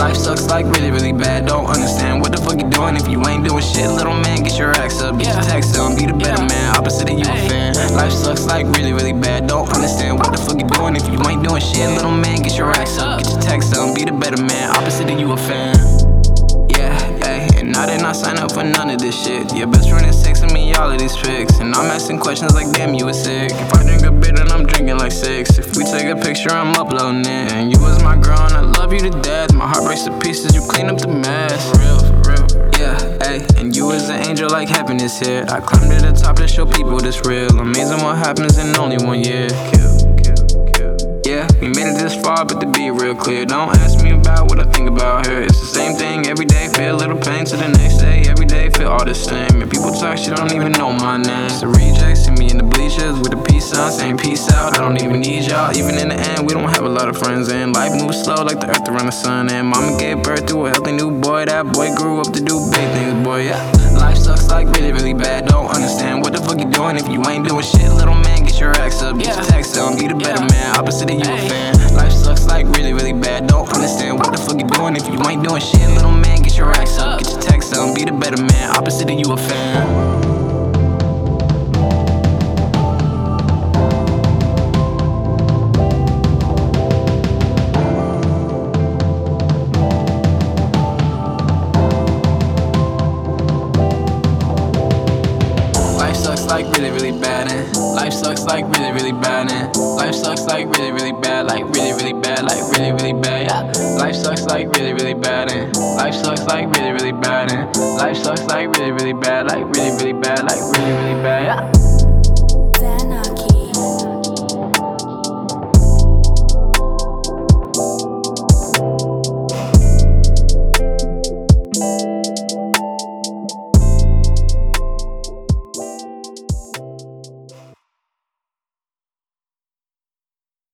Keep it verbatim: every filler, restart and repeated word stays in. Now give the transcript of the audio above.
Life sucks like really, really bad. Don't understand what the fuck you doing if you ain't doing shit. Little man, get your axe up, get your text on, be the better man. Opposite of you a fan. Life sucks like really, really bad. Don't understand what the fuck you doing if you ain't doing shit. Little man, get your axe up, get your text on, be the better man. Opposite of you a fan. Yeah, hey, and now they not sign up for none of this shit. Your best friend is texting me all of these pics, and I'm asking questions like, damn, you was sick. If I drink a bit, then I'm drinking like six. If we take a picture, I'm uploading it. And you was my girl, and I love you to death. My heart breaks to pieces, you clean up the mess. For real, for real. Yeah, hey, and you was an angel like happiness here. I climbed to the top to show people this real. Amazing what happens in only one year. Kill. Yeah, we made it this far, but to be real clear, don't ask me about what I think about her. It's the same thing every day, feel a little pain to the next day. Every day feel all the same, and people talk shit, don't even know my name. It's a reject, see me in the bleachers with a peace sign saying peace out. I don't even need y'all, even in the end, we don't have a lot of friends. And life moves slow like the earth around the sun. And mama gave birth to a healthy new boy. That boy grew up to do big things, boy, yeah. Life sucks like really, really bad. Don't understand what the fuck you doing if you ain't doing shit. Little man, get your axe up, get your text on, be the better man. Opposite of you a fan. Life sucks like really, really bad. Don't understand what the fuck you doing if you ain't doing shit. Little man, get your axe up, get your text on, be the better man. Opposite of you a fan. Life sucks like really, really bad, and life sucks like really, really bad, and life sucks like really, really bad, like really, really bad, like really, really bad, yeah. Life sucks like really, really bad, and life sucks like really, really bad, and life sucks like really, really bad, like really, really bad, like really, really bad, yeah.